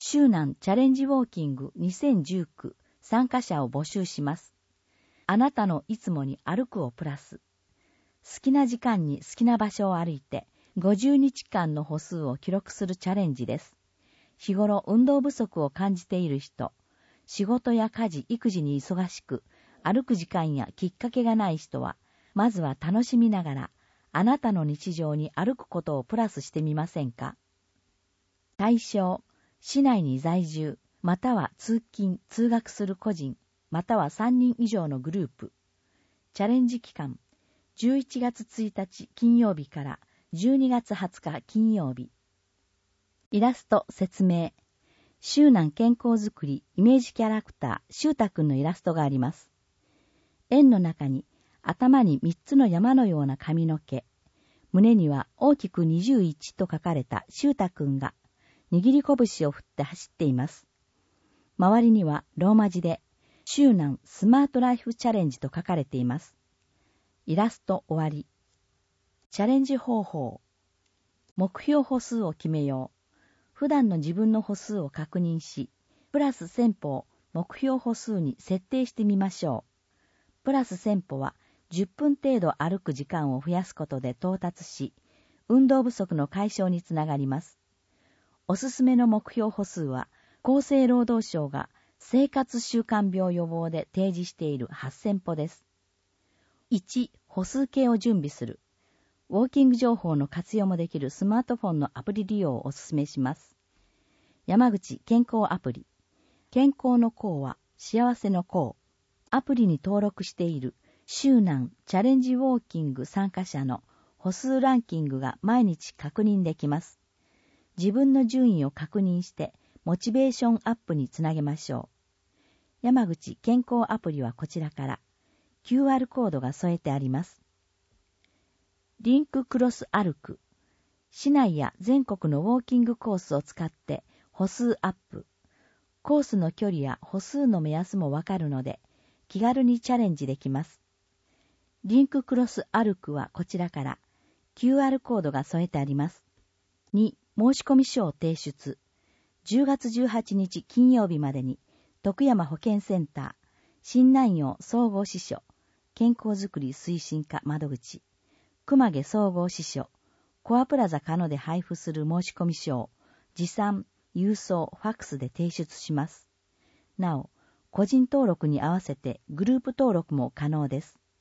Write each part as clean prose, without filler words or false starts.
周南チャレンジウォーキング2019参加者を募集します。あなたのいつもに歩くをプラス。好きな時間に好きな場所を歩いて50日間の歩数を記録するチャレンジです。日頃運動不足を感じている人、仕事や家事、育児に忙しく、歩く時間やきっかけがない人は、まずは楽しみながら、あなたの日常に歩くことをプラスしてみませんか？対象、市内に在住、または通勤・通学する個人、または3人以上のグループ。チャレンジ期間、11月1日金曜日から12月20日金曜日。イラスト説明。周南健康づくりイメージキャラクター、シュータくんのイラストがあります。円の中に頭に3つの山のような髪の毛、胸には大きく21と書かれたシュータくんが握り拳を振って走っています。周りにはローマ字で周南スマートライフチャレンジと書かれています。イラスト終わり。チャレンジ方法。目標歩数を決めよう。普段の自分の歩数を確認し、プラス1000歩を目標歩数に設定してみましょう。プラス1000歩は10分程度歩く時間を増やすことで到達し、運動不足の解消につながります。おすすめの目標歩数は、厚生労働省が生活習慣病予防で提示している8000歩です。1、歩数計を準備する。ウォーキング情報の活用もできるスマートフォンのアプリ利用をお勧めします。山口健康アプリ。健康の康は幸せの康。アプリに登録している周南チャレンジウォーキング参加者の歩数ランキングが毎日確認できます。自分の順位を確認してモチベーションアップにつなげましょう。山口健康アプリはこちらから QR コードが添えてあります。リンククロス歩く。市内や全国のウォーキングコースを使って歩数アップ。コースの距離や歩数の目安もわかるので、気軽にチャレンジできます。リンククロス歩くはこちらから QR コードが添えてあります。2、申し込み書を提出。10月18日金曜日までに、徳山保健センター、新南陽総合支所、健康づくり推進課窓口、熊毛総合支所、コアプラザカノで配布する申し込み書を持参、郵送、ファックスで提出します。なお、個人登録に合わせてグループ登録も可能です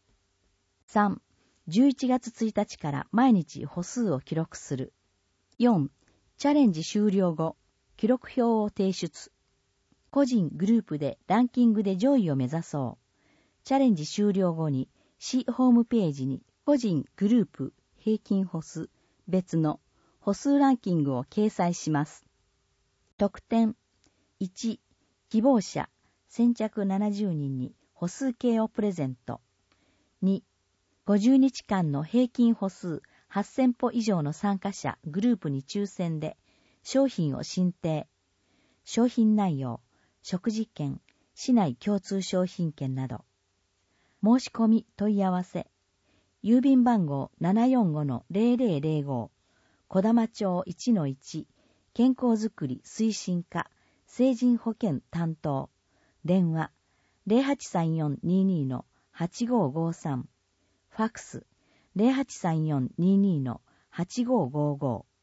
。3、11月1日から毎日歩数を記録する。4、チャレンジ終了後、記録表を提出。個人、グループでランキングで上位を目指そう。チャレンジ終了後に市ホームページに個人、グループ、平均歩数、別の歩数ランキングを掲載します。特典。1、希望者、先着70人に歩数計をプレゼント。2、50日間の平均歩数8000歩以上の参加者、グループに抽選で商品を進呈。商品内容、食事券、市内共通商品券など。申し込み問い合わせ。郵便番号 745-0005 小玉町 1-1 健康づくり推進課成人保健担当電話 083422-8553 ファックス 083422-8555